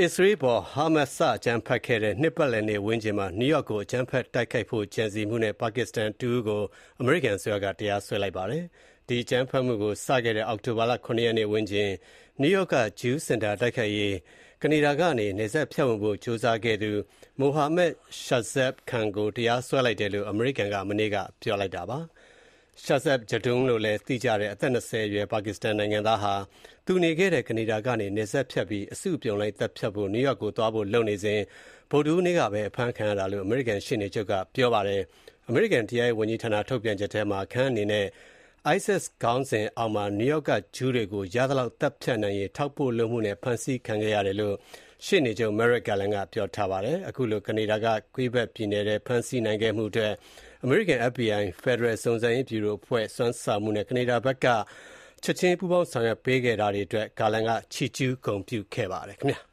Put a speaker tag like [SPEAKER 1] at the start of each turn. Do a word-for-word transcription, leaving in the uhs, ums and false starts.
[SPEAKER 1] အစ္စရေးပေါ် ဟာမတ်စ် အကြမ်းဖက်ခဲ့တဲ့နှစ်ပတ်လည်နေ့ဝန်းကျင်မှာ နယူးယောက်ကို အကြမ်းဖက်တိုက်ခိုက်ဖို့ ကြံစည်မှုနဲ့ ပါကစ္စတန်တဦးကို အမေရိကန်အစိုးရက တရားစွဲလိုက်ပါတယ်။ ဒီအကြမ်းဖက်မှုကိုစခဲ့တဲ့ အောက်တိုဘာလ ၇ ရက်နေ့ဝန်းကျင် နယူးယောက်က Jew Center တိုက်ခိုက်ရေး ကနေဒါကနေ နယ်စပ်ဖြတ်ဝင်ဖို့ ကြိုးစားခဲ့သူ Mohammad Shahzad Khan ကို တရားစွဲလိုက်တယ်လို့ အမေရိကန်က မနေ့က ပြောလိုက်တာပါ။ Shahzad Jadoo လို့လည်းသိကြတဲ့ အသက် ၂၀ အရွယ် ပါကစ္စတန်နိုင်ငံသားဟာ သူနေခဲ့တဲ့ ကနေဒါကနေ နယ်စပ်ဖြတ်ပြီး အစုအပြုံလိုက်သတ်ဖြတ်ဖို့ နယူးယောက်ကိုသွားဖို့လုပ်နေစဉ် ဗုဒ္ဓဟူးနေ့ကပဲ အဖမ်းခံရတာလို့ အမေရိကန်ရှေ့နေချုပ်က ပြောပါတယ်။ အမေရိကန်တရားရေးဝန်ကြီးဌာန ထုတ်ပြန်ချက်ထဲမှာ Khan အနေနဲ့ ISIS ခေါင်းစဉ်အောက်မှာ နယူးယောက်က ဂျူးတွေကို ရသလောက်သတ်ဖြတ်နိုင်ရေး ထောက်ပို့လုပ်မှုနဲ့ ဖမ်းဆီးခံခဲ့ရတယ်လို့ ရှေ့နေချုပ် Merrick Garland က ပြောထားပါတယ်။ အခုလို ကနေဒါက Quebec ပြည်နယ်ထဲ ဖမ်းဆီးနိုင်ခဲ့မှုအတွက် အမေရိကန် အက်ဖ်ဘီအိုင် ဖက်ဒရယ်စုံစမ်းရေးဗျူရိုအဖွဲ့ စွမ်းဆောင်မှုနဲ့ ကနေဒါဘက်က ချက်ချင်းပူးပေါင်းဆောင်ရွက်ပေးခဲ့တာတွေအတွက် Garland က ချီးကျူးဂုဏ်ပြုခဲ့ပါတယ်ခင်ဗျာ။